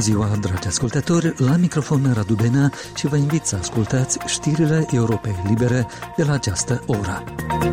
ziua, dragi ascultători, la microfon Radu Benea și vă invit să ascultați știrile Europei Libere de la această oră.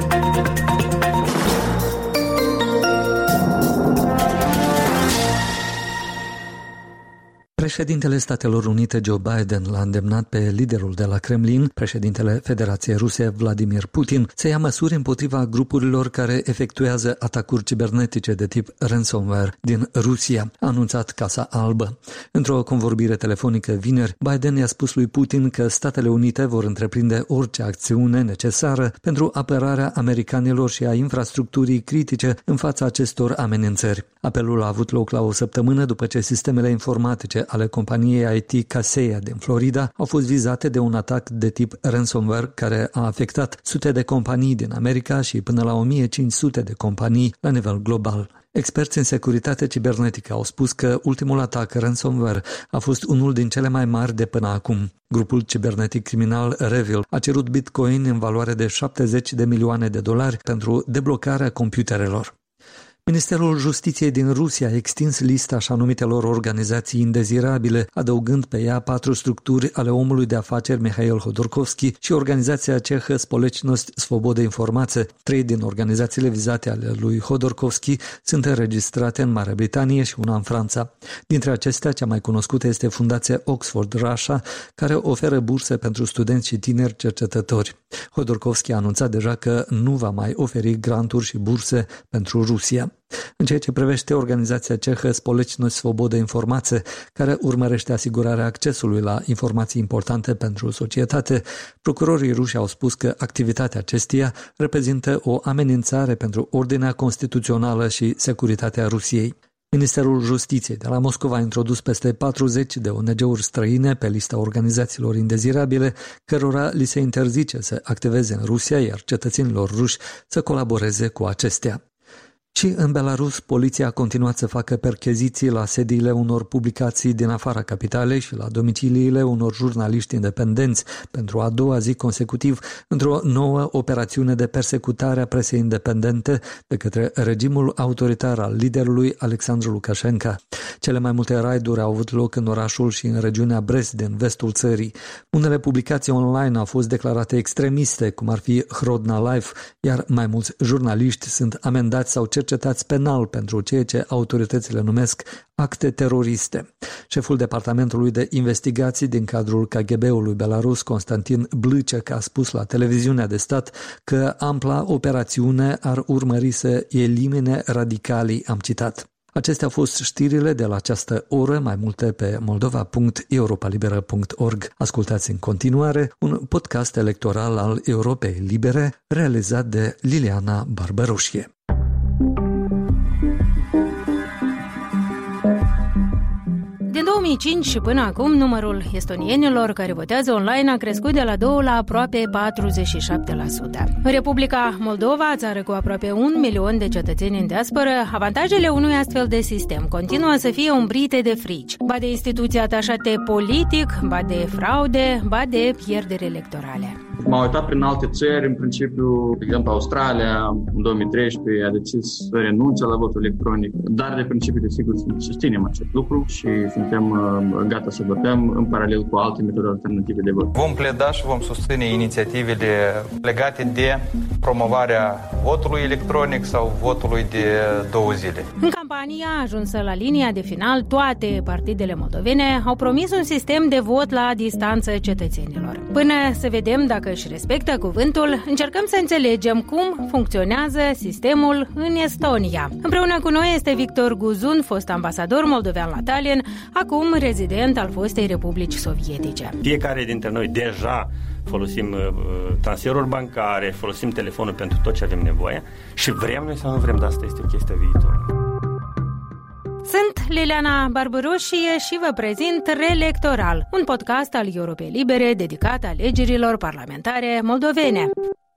Președintele Statelor Unite Joe Biden l-a îndemnat pe liderul de la Kremlin, președintele Federației Ruse Vladimir Putin, să ia măsuri împotriva grupurilor care efectuează atacuri cibernetice de tip ransomware din Rusia, a anunțat Casa Albă. Într-o convorbire telefonică vineri, Biden i-a spus lui Putin că Statele Unite vor întreprinde orice acțiune necesară pentru apărarea americanilor și a infrastructurii critice în fața acestor amenințări. Apelul a avut loc la o săptămână după ce sistemele informatice ale companiei IT Kaseya din Florida au fost vizate de un atac de tip ransomware care a afectat sute de companii din America și până la 1500 de companii la nivel global. Experți în securitate cibernetică au spus că ultimul atac ransomware a fost unul din cele mai mari de până acum. Grupul cibernetic criminal Revil a cerut Bitcoin în valoare de $70 de milioane pentru deblocarea computerelor. Ministerul Justiției din Rusia a extins lista așa numitelor organizații indezirabile, adăugând pe ea 4 structuri ale omului de afaceri Mihail Hodorkovski și organizația cehă Společnost Svobode Informace. 3 din organizațiile vizate ale lui Hodorkovski sunt înregistrate în Marea Britanie și una în Franța. Dintre acestea, cea mai cunoscută este Fundația Oxford Russia, care oferă burse pentru studenți și tineri cercetători. Hodorkovski a anunțat deja că nu va mai oferi granturi și burse pentru Rusia. În ceea ce privește organizația cehă Společnost Svobode Informace, care urmărește asigurarea accesului la informații importante pentru societate, procurorii ruși au spus că activitatea acesteia reprezintă o amenințare pentru ordinea constituțională și securitatea Rusiei. Ministerul Justiției de la Moscova a introdus peste 40 de ONG-uri străine pe lista organizațiilor indezirabile, cărora li se interzice să activeze în Rusia, iar cetățenilor ruși să colaboreze cu acestea. Și în Belarus, poliția a continuat să facă percheziții la sediile unor publicații din afara capitalei și la domiciliile unor jurnaliști independenți pentru a doua zi consecutiv într-o nouă operațiune de persecutare a presei independente de către regimul autoritar al liderului Alexandru Lukashenko. Cele mai multe raiduri au avut loc în orașul și în regiunea Brest din vestul țării. Unele publicații online au fost declarate extremiste, cum ar fi Hrodna Life, iar mai mulți jurnaliști sunt amendați sau cercetați penal pentru ceea ce autoritățile numesc acte teroriste. Șeful Departamentului de Investigații din cadrul KGB-ului Belarus, Constantin Blâcek, a spus la televiziunea de stat că ampla operațiune ar urmări să elimine radicalii, am citat. Acestea au fost știrile de la această oră, mai multe pe moldova.europalibera.org. Ascultați în continuare un podcast electoral al Europei Libere, realizat de Liliana Barbăroșie. Din 2005 și până acum, numărul estonienilor care votează online a crescut de la 2 la aproape 47%. În Republica Moldova, țară cu aproape 1 milion de cetățeni în diasporă, avantajele unui astfel de sistem continuă să fie umbrite de frici, ba de instituții atașate politic, ba de fraude, ba de pierderi electorale. M-am uitat prin alte țări, în principiu, de exemplu Australia, în 2013 a decis să renunțe la votul electronic, dar de principiu, desigur, susținem acest lucru și suntem gata să votăm în paralel cu alte metode alternative de vot. Vom pleda și vom susține inițiativele legate de promovarea votului electronic sau votului de 2 zile. În campania ajunsă la linia de final, toate partidele moldovene au promis un sistem de vot la distanță cetățenilor. Până să vedem dacă își respectă cuvântul, încercăm să înțelegem cum funcționează sistemul în Estonia. Împreună cu noi este Victor Guzun, fost ambasador moldovean la Tallinn, acum rezident al fostei Republici Sovietice. Fiecare dintre noi deja folosim transferuri bancare, folosim telefonul pentru tot ce avem nevoie și vrem noi sau nu vrem, dar asta este o chestie viitoare. Sunt Liliana Barbăroșie și vă prezint Reelectoral, un podcast al Europei Libere dedicat alegerilor parlamentare moldovene.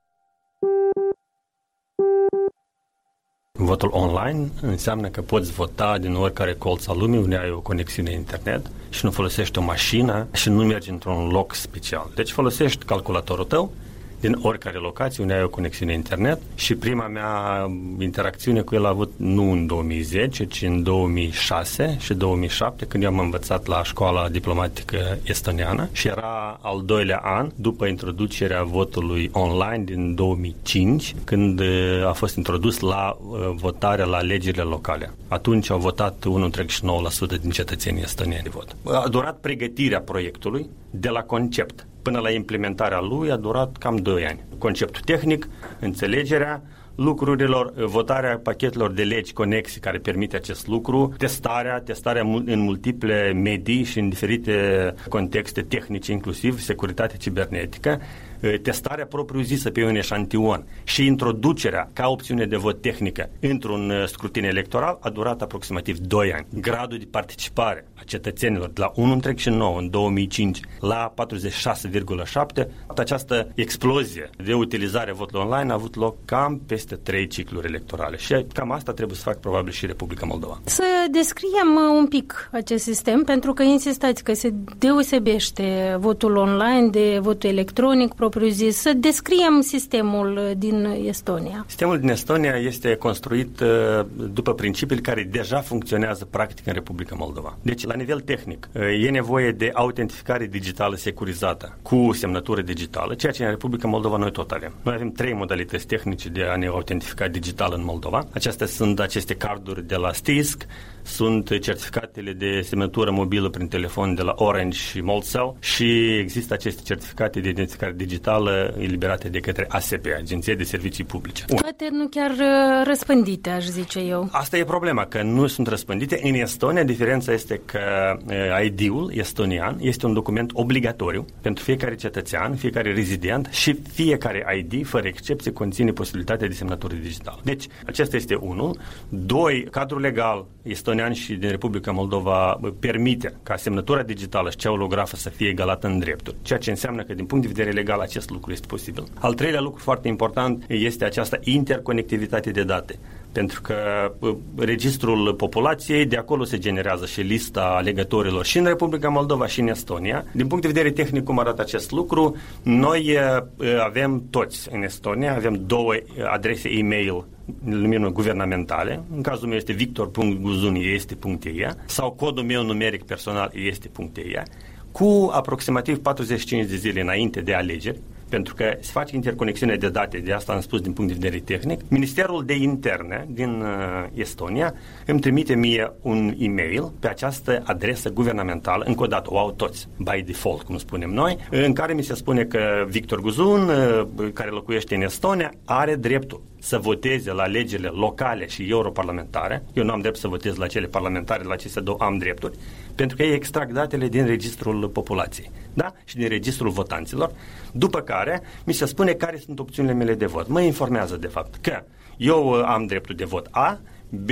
Votul online înseamnă că poți vota din oricare colț al lumii unde ai o conexiune internet și nu folosești o mașină și nu mergi într-un loc special. Deci folosești calculatorul tău, din oricare locație unde ai o conexiune internet și prima mea interacțiune cu el a avut nu în 2010, ci în 2006 și 2007, când eu am învățat la școala diplomatică estoniană și era al doilea an după introducerea votului online din 2005, când a fost introdus la votarea la alegerile locale. Atunci au votat 1,9% din cetățenii estonieni de vot. A durat pregătirea proiectului de la concept până la implementarea lui, a durat cam 2 ani. Conceptul tehnic, înțelegerea lucrurilor, votarea pachetelor de legi conexe care permite acest lucru, testarea în multiple medii și în diferite contexte tehnice, inclusiv securitatea cibernetică, testarea propriu-zisă pe un eșantion și introducerea ca opțiune de vot tehnică într-un scrutin electoral a durat aproximativ 2 ani. Gradul de participare a cetățenilor de la 1,9 în 2005 la 46,7, această explozie de utilizare a votului online a avut loc cam peste 3 cicluri electorale și cam asta trebuie să fac probabil și Republica Moldova. Să descriem un pic acest sistem, pentru că insistați că se deosebește votul online de votul electronic, propriu-zis. Să descriem sistemul din Estonia. Sistemul din Estonia este construit după principiile care deja funcționează practic în Republica Moldova. Deci, la nivel tehnic, e nevoie de autentificare digitală securizată cu semnătură digitală, ceea ce în Republica Moldova noi tot avem. Noi avem 3 modalități tehnice de a ne autentifica digital în Moldova. Acestea sunt aceste carduri de la Stisc, sunt certificatele de semnătură mobilă prin telefon de la Orange și Moldcell și există aceste certificate de identificare digitală eliberate de către ASP, Agenția de Servicii Publice. Toate nu chiar răspândite, aș zice eu. Asta e problema, că nu sunt răspândite. În Estonia, diferența este că ID-ul estonian este un document obligatoriu pentru fiecare cetățean, fiecare rezident și fiecare ID, fără excepție, conține posibilitatea de semnătură digitală. Deci, acesta este unul. 2, cadrul legal estonian și din Republica Moldova permite ca semnătura digitală și cea holografă să fie egalată în drepturi, ceea ce înseamnă că din punct de vedere legal acest lucru este posibil. Al treilea lucru foarte important este această interconectivitate de date, pentru că registrul populației, de acolo se generează și lista alegătorilor și în Republica Moldova și în Estonia. Din punct de vedere tehnic, cum arată acest lucru, noi avem toți în Estonia, avem 2 adrese e-mail guvernamentale. În cazul meu este victor.guzun.este.e sau codul meu numeric personal este.e, cu aproximativ 45 de zile înainte de alegeri, pentru că se face interconexiune de date, de asta am spus din punct de vedere tehnic. Ministerul de Interne din Estonia îmi trimite mie un e-mail pe această adresă guvernamentală, încă o dată o au toți, by default, cum spunem noi, în care mi se spune că Victor Guzun, care locuiește în Estonia, are dreptul să voteze la alegerile locale și europarlamentare. Eu nu am drept să votez la cele parlamentare, la acestea 2 am drepturi, pentru că ei extrag datele din registrul populației, da? Și din registrul votanților, după care mi se spune care sunt opțiunile mele de vot. Mă informează de fapt că eu am dreptul de vot A, B,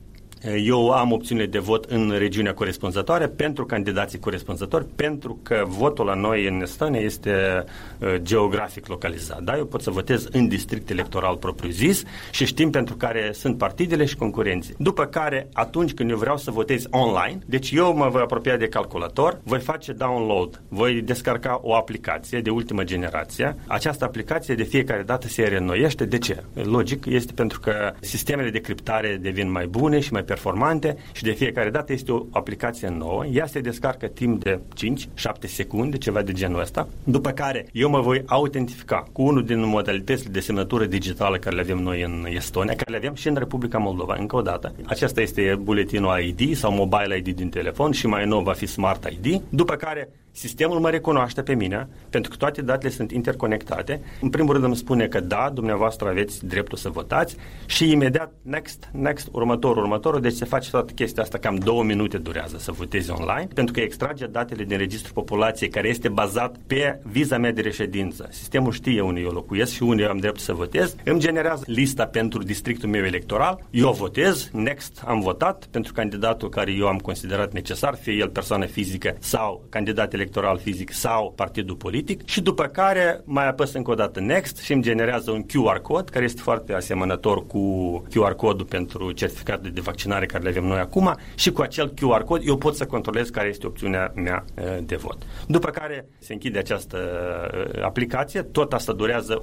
eu am opțiunile de vot în regiunea corespunzătoare pentru candidații corespunzători, pentru că votul la noi în Estonia este geografic localizat. Da? Eu pot să votez în district electoral propriu-zis și știm pentru care sunt partidele și concurenții. După care, atunci când eu vreau să votez online, deci eu mă voi apropia de calculator, voi face download, voi descarca o aplicație de ultimă generație. Această aplicație de fiecare dată se reînnoiește. De ce? Logic, este pentru că sistemele de criptare devin mai bune și mai performante și de fiecare dată este o aplicație nouă. Ea se descarcă timp de 5-7 secunde, ceva de genul ăsta, după care eu mă voi autentifica cu unul din modalitățile de semnătură digitală care le avem noi în Estonia, care le avem și în Republica Moldova, încă o dată. Acesta este buletinul ID sau mobile ID din telefon și mai nou va fi Smart ID, după care sistemul mă recunoaște pe mine, pentru că toate datele sunt interconectate. În primul rând îmi spune că da, dumneavoastră aveți dreptul să votați și imediat next, următorul, deci se face toată chestia asta, cam 2 minute durează să votezi online, pentru că extrage datele din registrul populației care este bazat pe viza mea de reședință. Sistemul știe unde eu locuiesc și unde eu am dreptul să votez, îmi generează lista pentru districtul meu electoral, eu votez, am votat pentru candidatul care eu am considerat necesar, fie el persoană fizică sau candidat electoral electoral fizic sau partidul politic și după care mai apăs încă o dată Next și îmi generează un QR code care este foarte asemănător cu QR codul pentru certificatul de vaccinare care le avem noi acum și cu acel QR code eu pot să controlez care este opțiunea mea de vot. După care se închide această aplicație, tot asta durează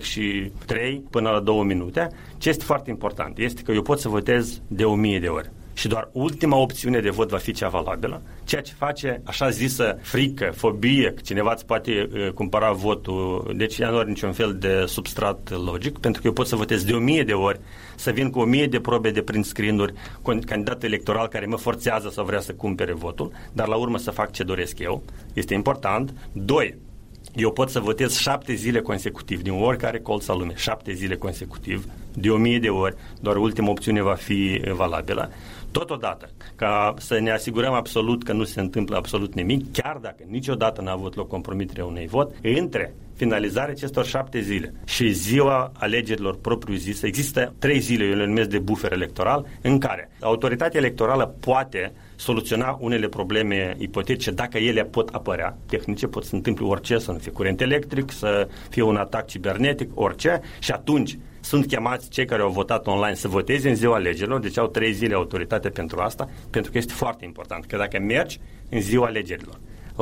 1,3 până la 2 minute. Ce este foarte important este că eu pot să votez de 1000 de ori. Și doar ultima opțiune de vot va fi cea valabilă, ceea ce face așa zisă frică, fobie, că cineva îți poate cumpăra votul, deci ea nu are niciun fel de substrat logic, pentru că eu pot să votez de 1000 de ori, să vin cu 1000 de probe de print screen-uri cu un candidat electoral care mă forțează să vrea să cumpere votul, dar la urmă să fac ce doresc eu. Este important. 2. Eu pot să votez 7 zile consecutiv, din oricare colț al lumii, 7 zile consecutiv, de 1000 de ori, doar ultima opțiune va fi valabilă. Totodată, ca să ne asigurăm absolut că nu se întâmplă absolut nimic, chiar dacă niciodată n-a avut loc compromiterea unui vot, între finalizarea acestor 7 zile și ziua alegerilor propriu-zisă, există 3 zile, eu le numesc de buffer electoral, în care autoritatea electorală poate soluționa unele probleme ipotetice dacă ele pot apărea, tehnice, pot să se întâmple orice, să nu fie curent electric, să fie un atac cibernetic, orice, și atunci sunt chemați cei care au votat online să voteze în ziua alegerilor, deci au 3 zile autoritate pentru asta, pentru că este foarte important că dacă mergi în ziua alegerilor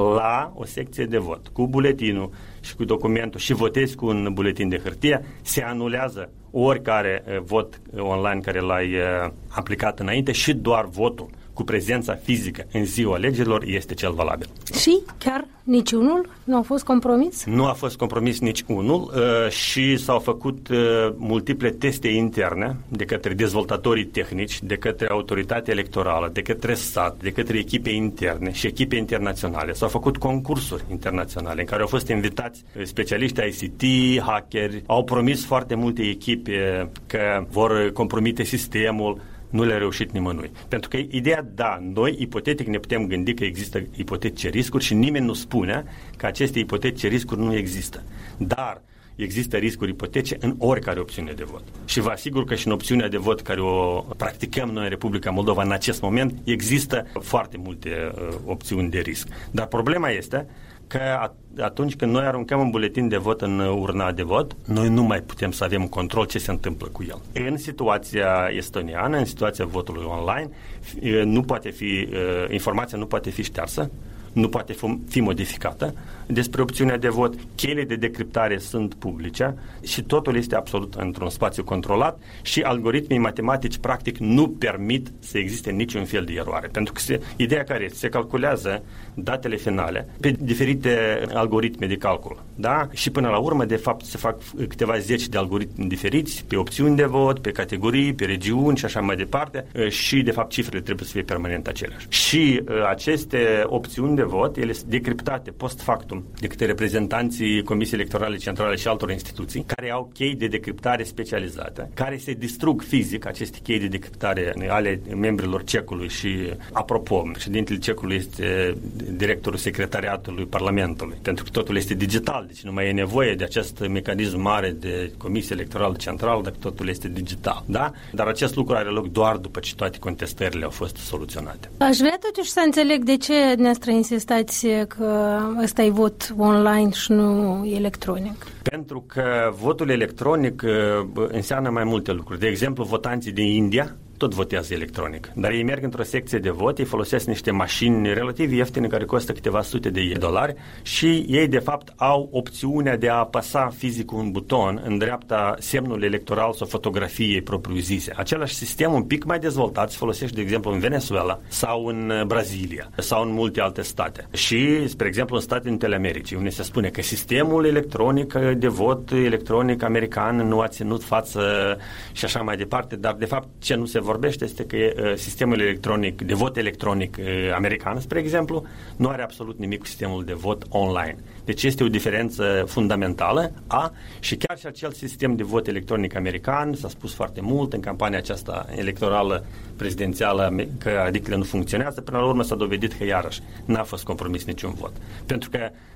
la o secție de vot cu buletinul și cu documentul și votezi cu un buletin de hârtie, se anulează oricare vot online care l-ai aplicat înainte și doar votul cu prezența fizică în ziua alegerilor este cel valabil. Și chiar niciunul nu a fost compromis? Nu a fost compromis niciunul și s-au făcut multiple teste interne de către dezvoltatorii tehnici, de către autoritatea electorală, de către stat, de către echipe interne și echipe internaționale. S-au făcut concursuri internaționale în care au fost invitați specialiști ICT, hackeri, au promis foarte multe echipe că vor compromite sistemul. Nu le-a reușit nimănui. Pentru că ideea, da, noi ipotetic ne putem gândi că există ipotetice riscuri și nimeni nu spune că aceste ipotetice riscuri nu există. Dar există riscuri ipotetice în oricare opțiune de vot. Și vă asigur că și în opțiunea de vot care o practicăm noi în Republica Moldova în acest moment există foarte multe opțiuni de risc. Dar problema este că atunci când noi aruncăm un buletin de vot în urna de vot, noi nu mai putem să avem control ce se întâmplă cu el. În situația estoniană, în situația votului online, informația nu poate fi ștearsă, nu poate fi modificată despre opțiunea de vot, cheile de decriptare sunt publice și totul este absolut într-un spațiu controlat și algoritmii matematici practic nu permit să existe niciun fel de eroare. Pentru că ideea care este? Se calculează datele finale pe diferite algoritme de calcul. Da? Și până la urmă, de fapt, se fac câteva zeci de algoritmi diferiți pe opțiuni de vot, pe categorii, pe regiuni și așa mai departe și, de fapt, cifrele trebuie să fie permanent aceleași. Și aceste opțiuni de vot, ele sunt decriptate post factum de către reprezentanții Comisiei Electorale Centrale și altor instituții care au chei de decriptare specializate, care se distrug fizic aceste chei de decriptare ale membrilor CEC-ului și, apropo, președintele CEC-ului este directorul secretariatului Parlamentului, pentru că totul este digital, deci nu mai e nevoie de acest mecanism mare de Comisie Electorală Centrală dacă totul este digital, da? Dar acest lucru are loc doar după ce toate contestările au fost soluționate. Aș vrea totuși să înțeleg de ce dumneavoastră insistați că ăsta e vot online și nu electronic. Pentru că votul electronic înseamnă mai multe lucruri. De exemplu, votanții din India tot votează electronic. Dar ei merg într-o secție de vot, ei folosesc niște mașini relativ ieftine care costă câteva sute de dolari și ei de fapt au opțiunea de a apăsa fizic un buton în dreapta semnul electoral sau fotografiei propriu-zise. Același sistem un pic mai dezvoltat se folosește de exemplu în Venezuela sau în Brazilia sau în multe alte state. Și, spre exemplu, în Statele Unite ale Americii, unde se spune că sistemul electronic de vot electronic american nu a ținut față și așa mai departe, dar de fapt ce nu se vorbește este că sistemul electronic, de vot electronic american, spre exemplu, nu are absolut nimic cu sistemul de vot online. Deci este o diferență fundamentală. Și chiar și acel sistem de vot electronic american, s-a spus foarte mult în campania aceasta electorală prezidențială că adictele nu funcționează, până la urmă s-a dovedit că iarăși n-a fost compromis niciun vot. Pentru că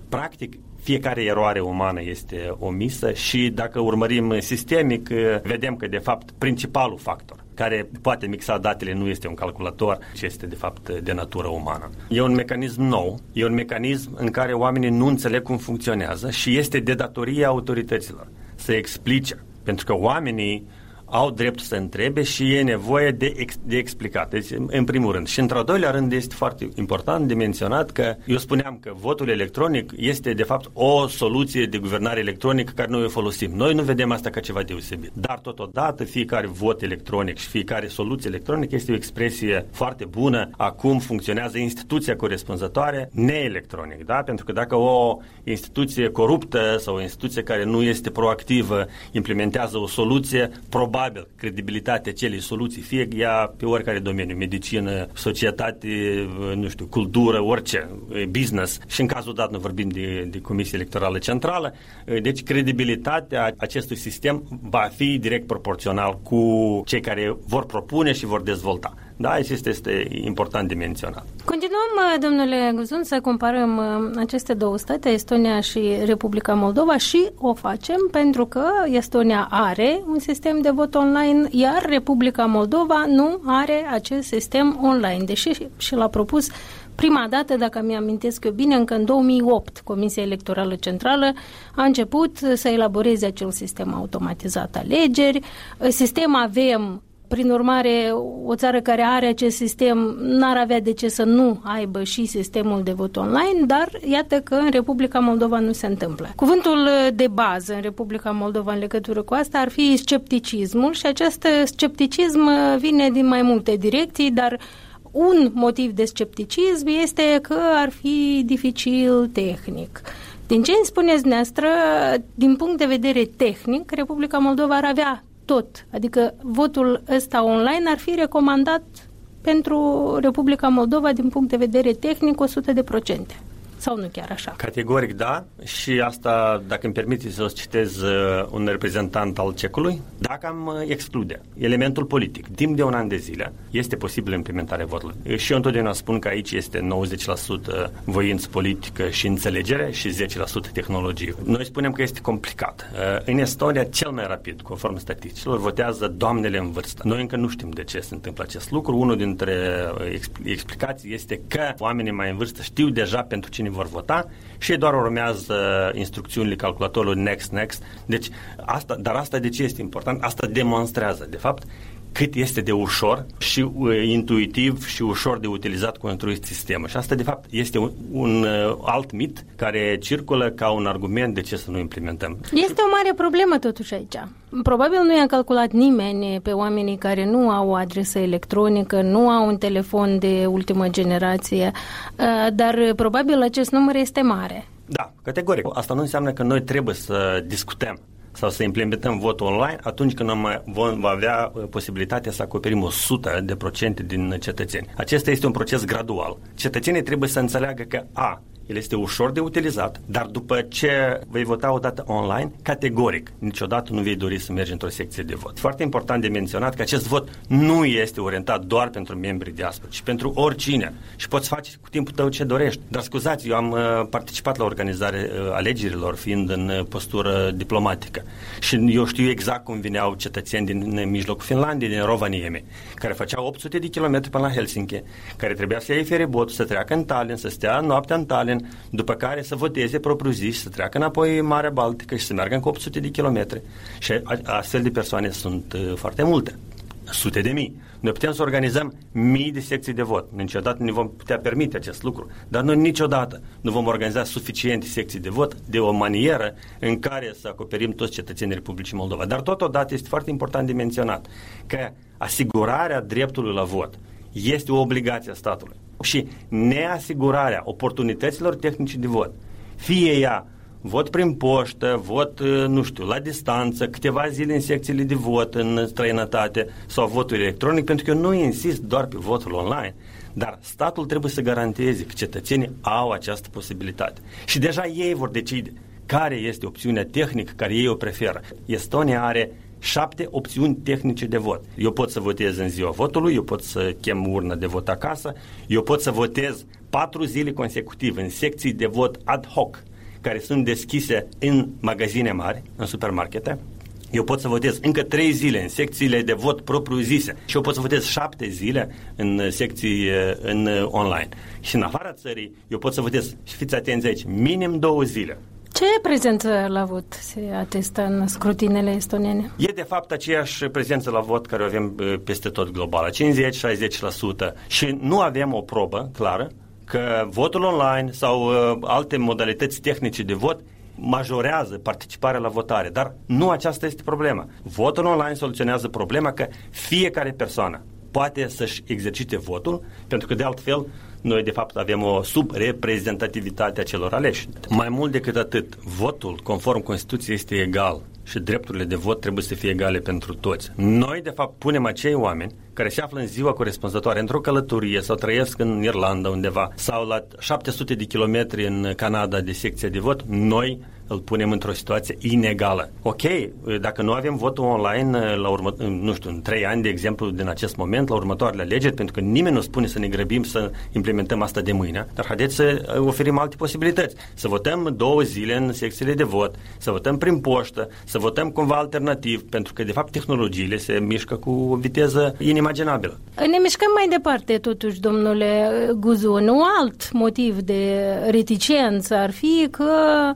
practic, fiecare eroare umană este omisă și dacă urmărim sistemic, vedem că, de fapt, principalul factor care poate mixa datele nu este un calculator, ci este, de fapt, de natură umană. E un mecanism nou, e un mecanism în care oamenii nu înțeleg cum funcționează și este de datoria autorităților să explice, pentru că oamenii au dreptul să întrebe și e nevoie de explicat. Deci, în primul rând. Și într-al doilea rând este foarte important de menționat că eu spuneam că votul electronic este de fapt o soluție de guvernare electronică care noi o folosim. Noi nu vedem asta ca ceva deosebit. Dar totodată fiecare vot electronic și fiecare soluție electronică este o expresie foarte bună a cum funcționează instituția corespunzătoare neelectronic. Da? Pentru că dacă o instituție coruptă sau o instituție care nu este proactivă implementează o soluție, probabil credibilitatea acelei soluții, fie ea pe oricare domeniu, medicină, societate, nu știu, cultură, orice, business, și în cazul dat nu vorbim de Comisia Electorală Centrală, deci credibilitatea acestui sistem va fi direct proporțional cu cei care vor propune și vor dezvolta. Da, este important de menționat. Continuăm, domnule Guzun, să comparăm aceste două state, Estonia și Republica Moldova, și o facem pentru că Estonia are un sistem de vot online, iar Republica Moldova nu are acest sistem online, deși și l-a propus prima dată, dacă mi-amintesc eu bine, încă în 2008, Comisia Electorală Centrală a început să elaboreze acel sistem automatizat alegeri. Sistem avem. Prin urmare, o țară care are acest sistem n-ar avea de ce să nu aibă și sistemul de vot online, dar iată că în Republica Moldova nu se întâmplă. Cuvântul de bază în Republica Moldova în legătură cu asta ar fi scepticismul și acest scepticism vine din mai multe direcții, dar un motiv de scepticism este că ar fi dificil tehnic. Din ce îmi spuneți dumneavoastră, din punct de vedere tehnic, Republica Moldova ar avea tot, adică votul ăsta online ar fi recomandat pentru Republica Moldova din punct de vedere tehnic 100%. Sau nu chiar așa? Categoric da, și asta, dacă îmi permiteți să o citez un reprezentant al cecului, dacă am exclude elementul politic, timp de un an de zile, este posibil implementarea votului. Și eu întotdeauna spun că aici este 90% voință politică și înțelegere și 10% tehnologie. Noi spunem că este complicat. În Estonia, cel mai rapid, conform statisticilor, votează doamnele în vârstă. Noi încă nu știm de ce se întâmplă acest lucru. Unul dintre explicații este că oamenii mai în vârstă știu deja pentru cine vor vota și doar urmează instrucțiunile calculatorului next. Deci asta de ce este important? Asta demonstrează, de fapt, cât este de ușor și intuitiv și ușor de utilizat construit sistemul. Și asta, de fapt, este un alt mit care circulă ca un argument de ce să nu implementăm. Este o mare problemă totuși aici. Probabil nu i-a calculat nimeni pe oamenii care nu au o adresă electronică, nu au un telefon de ultimă generație, dar probabil acest număr este mare. Da, categoric. Asta nu înseamnă că noi trebuie să discutăm sau să implementăm votul online atunci când vom avea posibilitatea să acoperim 100% din cetățeni. Acesta este un proces gradual. Cetățenii trebuie să înțeleagă că el este ușor de utilizat, dar după ce vei vota o dată online, categoric, niciodată nu vei dori să mergi într-o secție de vot. Foarte important de menționat că acest vot nu este orientat doar pentru membrii diaspora, ci pentru oricine. Și poți face cu timpul tău ce dorești. Dar scuzați, eu am participat la organizarea alegerilor, fiind în postură diplomatică. Și eu știu exact cum vineau cetățeni din mijlocul Finlandiei, din Rovaniemi, care făceau 800 de kilometri până la Helsinki, care trebuia să iei feribotul, să treacă în Tallinn, să stea noaptea în Tallinn, după care să voteze propriu-zis și să treacă înapoi în Marea Baltică și să meargă cu 800 de kilometri. Și astfel de persoane sunt foarte multe. Sute de mii. Noi putem să organizăm mii de secții de vot. Niciodată nu vom putea permite acest lucru. Dar noi niciodată nu vom organiza suficiente secții de vot de o manieră în care să acoperim toți cetățenii Republicii Moldova. Dar totodată este foarte important de menționat că asigurarea dreptului la vot este o obligație a statului. Și neasigurarea oportunităților tehnice de vot, fie ea vot prin poștă, vot, la distanță, câteva zile în secțiile de vot în străinătate sau votul electronic, pentru că eu nu insist doar pe votul online, dar statul trebuie să garanteze că cetățenii au această posibilitate. Și deja ei vor decide care este opțiunea tehnică care ei o preferă. Estonia are 7 opțiuni tehnice de vot. Eu pot să votez în ziua votului, eu pot să chem urna de vot acasă, eu pot să votez 4 zile consecutive în secții de vot ad hoc, care sunt deschise în magazine mari, în supermarkete. Eu pot să votez încă 3 zile în secțiile de vot propriu-zise și eu pot să votez 7 zile în secții online. Și în afara țării, eu pot să votez, și fiți atenți aici, minim 2 zile. Ce prezență la vot se atestă în scrutinele estoniene? E de fapt aceeași prezență la vot care o avem peste tot globală, 50-60%. Și nu avem o probă clară că votul online sau alte modalități tehnice de vot majorează participarea la votare, dar nu aceasta este problema. Votul online soluționează problema că fiecare persoană poate să-și exercite votul, pentru că de altfel noi de fapt avem o subreprezentativitate a celor aleși. Mai mult decât atât, votul conform Constituției este egal și drepturile de vot trebuie să fie egale pentru toți. Noi de fapt punem acei oameni care se află în ziua corespunzătoare într-o călătorie sau trăiesc în Irlanda undeva sau la 700 de kilometri în Canada de secție de vot, noi îl punem într-o situație inegală. Ok, dacă nu avem votul online în 3 ani, de exemplu, din acest moment, la următoarele alegeri, pentru că nimeni nu spune să ne grăbim să implementăm asta de mâine, dar haideți să oferim alte posibilități. Să votăm 2 zile în secțiile de vot, să votăm prin poștă, să votăm cumva alternativ, pentru că, de fapt, tehnologiile se mișcă cu o viteză inimaginabilă. Ne mișcăm mai departe, totuși, domnule Guzun. Un alt motiv de reticență ar fi că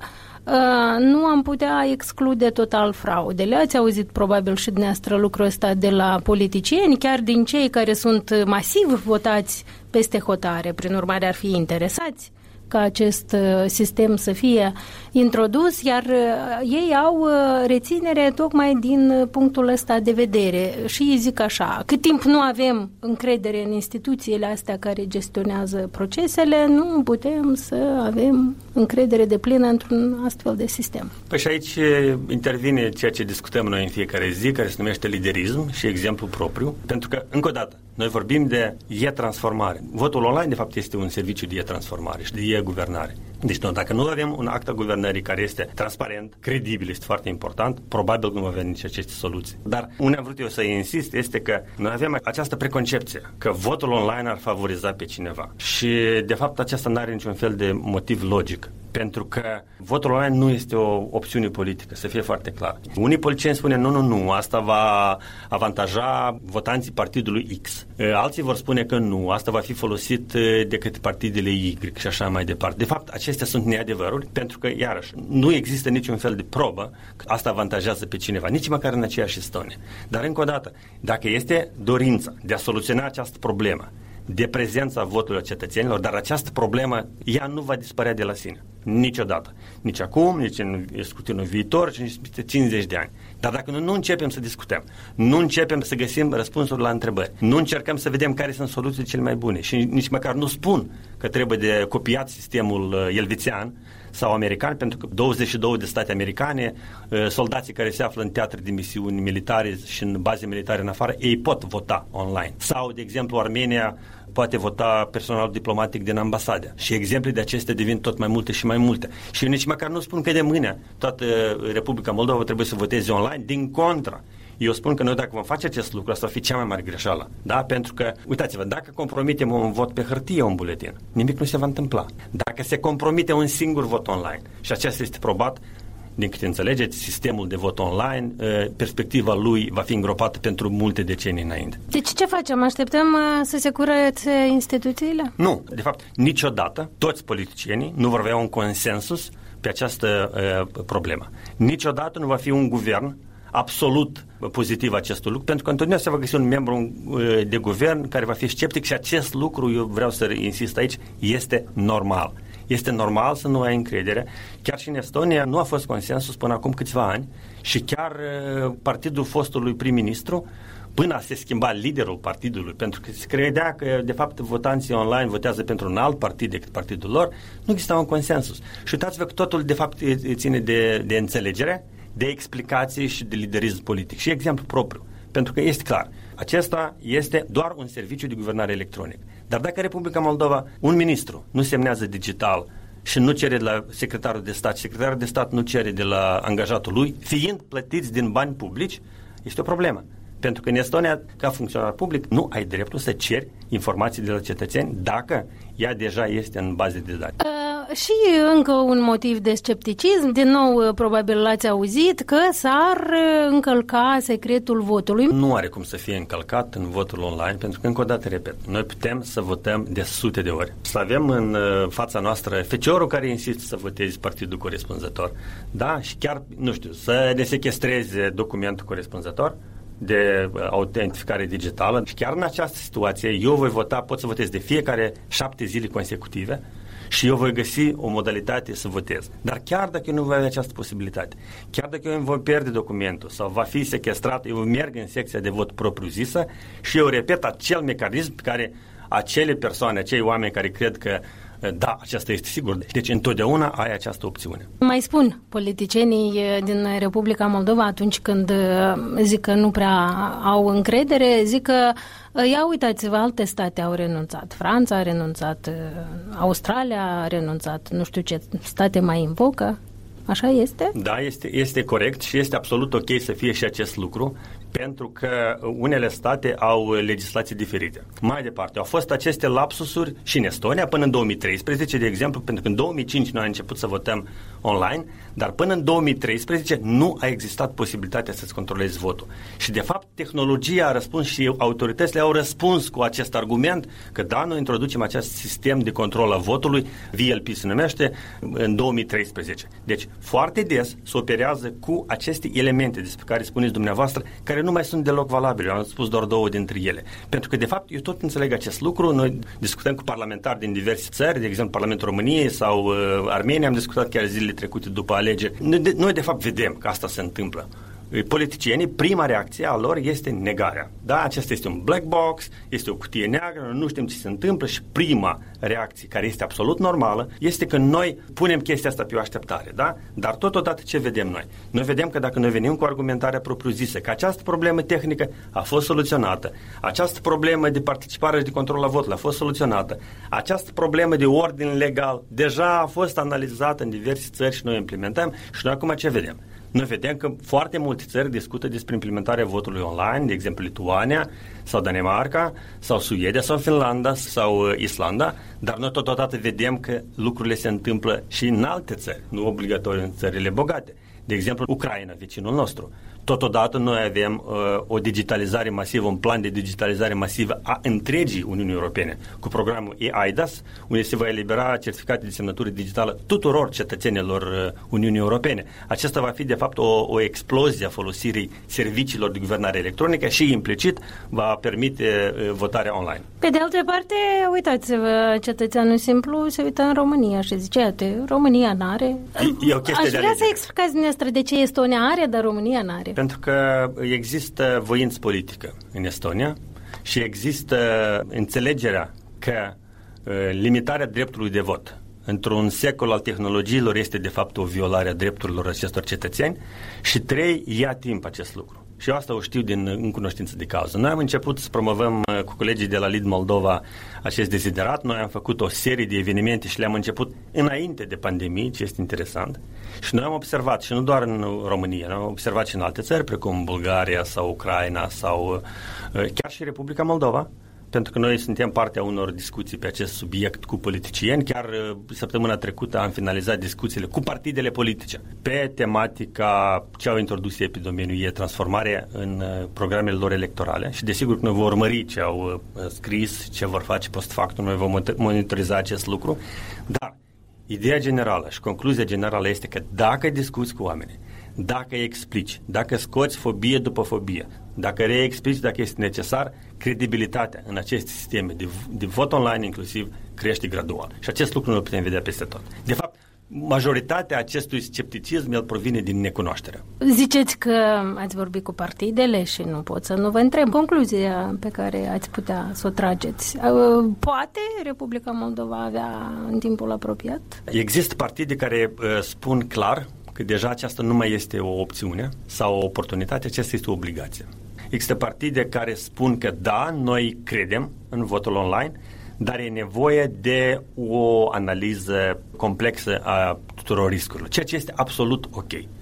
nu am putea exclude total fraudele. Ați auzit probabil și dumneavoastră lucrul ăsta de la politicieni, chiar din cei care sunt masiv votați peste hotare, prin urmare ar fi interesați ca acest sistem să fie introdus, iar ei au reținere tocmai din punctul ăsta de vedere și zic așa, cât timp nu avem încredere în instituțiile astea care gestionează procesele, nu putem să avem încredere deplină într-un astfel de sistem. Păi și aici intervine ceea ce discutăm noi în fiecare zi, care se numește liderism și exemplu propriu, pentru că, încă o dată, noi vorbim de e-transformare. Votul online, de fapt, este un serviciu de e-transformare și de e-guvernare. Deci, dacă nu avem un act al guvernării care este transparent, credibil, este foarte important, probabil nu avem nici aceste soluții. Dar unde am vrut eu să insist este că noi avem această preconcepție că votul online ar favoriza pe cineva. Și, de fapt, aceasta nu are niciun fel de motiv logic. Pentru că votul online nu este o opțiune politică, să fie foarte clar. Unii politicieni spune nu, asta va avantaja votanții partidului X. Alții vor spune că nu, asta va fi folosit de către partidele Y și așa mai departe. De fapt, acestea sunt neadevăruri, pentru că, iarăși, nu există niciun fel de probă că asta avantajează pe cineva, nici măcar în aceeași Estonie. Dar, încă o dată, dacă este dorința de a soluționa această problemă, de prezența voturilor cetățenilor, dar această problemă, ea nu va dispărea de la sine. Niciodată. Nici acum, nici în scrutinul viitor, nici peste 50 de ani. Dar dacă nu începem să discutăm, nu începem să găsim răspunsuri la întrebări, nu încercăm să vedem care sunt soluțiile cele mai bune și nici măcar nu spun că trebuie de copiat sistemul elvețian sau american, pentru că 22 de state americane, soldații care se află în teatre de misiuni militare și în baze militare în afară, ei pot vota online. Sau, de exemplu, Armenia poate vota personalul diplomatic din ambasade. Și exemple de acestea devin tot mai multe și mai multe. Și eu nici măcar nu spun că de mâine toată Republica Moldova trebuie să voteze online. Din contră, eu spun că noi dacă vom face acest lucru, asta va fi cea mai mare greșeală. Da? Pentru că, uitați-vă, dacă compromitem un vot pe hârtie, un buletin, nimic nu se va întâmpla. Dacă se compromite un singur vot online, și acesta este probat, din câte înțelegeți, sistemul de vot online, perspectiva lui va fi îngropată pentru multe decenii înainte. Deci ce facem? Așteptăm să se curețe instituțiile? Nu. De fapt, niciodată toți politicienii nu vor avea un consensus pe această problemă. Niciodată nu va fi un guvern absolut pozitiv acest lucru, pentru că întotdeauna se va găsi un membru de guvern care va fi sceptic și acest lucru, eu vreau să insist aici, este normal. Este normal să nu ai încredere. Chiar și în Estonia nu a fost consensus până acum câțiva ani și chiar partidul fostului prim-ministru, până se schimba liderul partidului, pentru că se credea că, de fapt, votanții online votează pentru un alt partid decât partidul lor, nu exista un consensus. Și uitați-vă că totul, de fapt, ține de înțelegere, de explicații și de liderism politic. Și exemplu propriu. Pentru că este clar, acesta este doar un serviciu de guvernare electronic. Dar dacă Republica Moldova, un ministru, nu semnează digital și nu cere de la secretarul de stat, secretarul de stat nu cere de la angajatul lui, fiind plătiți din bani publici, este o problemă. Pentru că în Estonia, ca funcționar public, nu ai dreptul să ceri informații de la cetățeni dacă ea deja este în baze de date. Și încă un motiv de scepticism, din nou probabil l-ați auzit, că s-ar încălca secretul votului. Nu are cum să fie încălcat în votul online, pentru că, încă o dată, repet, noi putem să votăm de sute de ori. Să avem în fața noastră feciorul care insistă să voteze partidul corespunzător, da? Și chiar, nu știu, să ne sechestreze documentul corespunzător de autentificare digitală. Și chiar în această situație, eu voi vota, pot să votez de fiecare 7 zile consecutive și eu voi găsi o modalitate să votez. Dar chiar dacă eu nu voi avea această posibilitate, chiar dacă eu îmi voi pierde documentul sau va fi sequestrat, eu merg în secția de vot propriu-zisă și eu repet acel mecanism pe care acele persoane, acei oameni care cred că da, aceasta este sigur. Deci întotdeauna ai această opțiune. Mai spun politicienii din Republica Moldova atunci când zic că nu prea au încredere, zic că ia uitați-vă, alte state au renunțat. Franța a renunțat, Australia a renunțat, nu știu ce state mai invocă. Așa este? Da, este corect și este absolut ok să fie și acest lucru, pentru că unele state au legislații diferite. Mai departe, au fost aceste lapsusuri și în Estonia până în 2013, de exemplu, pentru că în 2005 noi am început să votăm online, dar până în 2013 nu a existat posibilitatea să-ți controlezi votul. Și de fapt tehnologia a răspuns și autoritățile au răspuns cu acest argument că da, noi introducem acest sistem de control a votului, VLP se numește, în 2013. Deci foarte des se operează cu aceste elemente despre care spuneți dumneavoastră, care nu mai sunt deloc valabile. Eu am spus doar 2 dintre ele. Pentru că, de fapt, eu tot înțeleg acest lucru. Noi discutăm cu parlamentari din diverse țări, de exemplu, Parlamentul României sau Armenia, am discutat chiar zilele trecute după alegeri. Noi, de fapt, vedem că asta se întâmplă. Politicienii, prima reacție a lor este negarea. Da, acesta este un black box, este o cutie neagră, nu știm ce se întâmplă și prima reacție, care este absolut normală, este că noi punem chestia asta pe o așteptare, da? Dar totodată ce vedem noi? Noi vedem că dacă noi venim cu argumentarea propriu-zisă, că această problemă tehnică a fost soluționată, această problemă de participare și de control la vot a fost soluționată, această problemă de ordin legal deja a fost analizată în diverse țări și noi implementăm și noi acum ce vedem? Noi vedem că foarte multe țări discută despre implementarea votului online, de exemplu Lituania sau Danemarca sau Suedia sau Finlanda sau Islanda, dar noi totodată vedem că lucrurile se întâmplă și în alte țări, nu obligatoriu în țările bogate. De exemplu, Ucraina, vecinul nostru. Totodată noi avem o digitalizare masivă, un plan de digitalizare masivă a întregii Uniunii Europene, cu programul eIDAS, unde se va elibera certificate de semnătură digitală tuturor cetățenilor Uniunii Europene. Acesta va fi, de fapt, o explozie a folosirii serviciilor de guvernare electronică și, implicit, va permite votarea online. Pe de altă parte, uitați-vă, cetățeanul simplu se uită în România și zice, iată, România n-are. Aș vrea să explicați dumneavoastră de ce Estonia are, dar România n-are. Pentru că există voință politică în Estonia și există înțelegerea că limitarea dreptului de vot într-un secol al tehnologiilor este de fapt o violare a drepturilor acestor cetățeni și 3, ia timp acest lucru. Și eu asta o știu în cunoștință de cauză. Noi am început să promovăm cu colegii de la Lead Moldova acest deziderat. Noi am făcut o serie de evenimente și le-am început înainte de pandemie, ce este interesant. Și noi am observat, și nu doar în România, am observat și în alte țări, precum Bulgaria sau Ucraina sau chiar și Republica Moldova, pentru că noi suntem partea unor discuții pe acest subiect cu politicieni. Chiar săptămâna trecută am finalizat discuțiile cu partidele politice pe tematica ce au introdus ei pe domeniul transformarea în programele lor electorale și desigur că noi vom urmări ce au scris, ce vor face post factum, noi vom monitoriza acest lucru, dar ideea generală și concluzia generală este că dacă discuți cu oamenii, dacă îi explici, dacă scoți fobie după fobie, dacă reexplici dacă este necesar, credibilitatea în aceste sisteme de vot online inclusiv crește gradual. Și acest lucru nu îl putem vedea peste tot. De fapt, majoritatea acestui scepticism el provine din necunoaștere. Ziceți că ați vorbit cu partidele și nu pot să nu vă întreb concluzia pe care ați putea să o trageți. Poate Republica Moldova avea în timpul apropiat? Există partide care spun clar că deja aceasta nu mai este o opțiune sau o oportunitate, aceasta este o obligație. Există partide care spun că da, noi credem în votul online, dar e nevoie de o analiză complexă a tuturor riscurilor, ceea ce este absolut ok.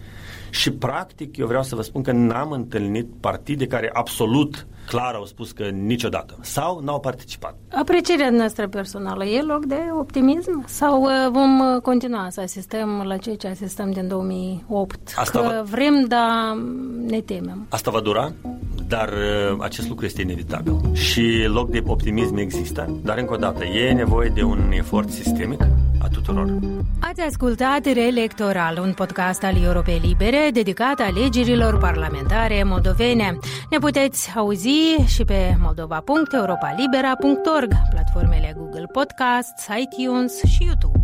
Și practic eu vreau să vă spun că n-am întâlnit partide care absolut clar au spus că niciodată sau n-au participat. Aprecierea noastră personală, e loc de optimism? Sau vom continua să asistăm la ceea ce asistăm din 2008? Vrem, dar ne temem. Asta va dura, dar acest lucru este inevitabil. Și loc de optimism există, dar încă o dată e nevoie de un efort sistemic a tuturor. Ați ascultat Reelectoral, un podcast al Europei Libere dedicat alegerilor parlamentare moldovene. Ne puteți auzi și pe moldova.europalibera.org, platformele Google Podcasts, iTunes și YouTube.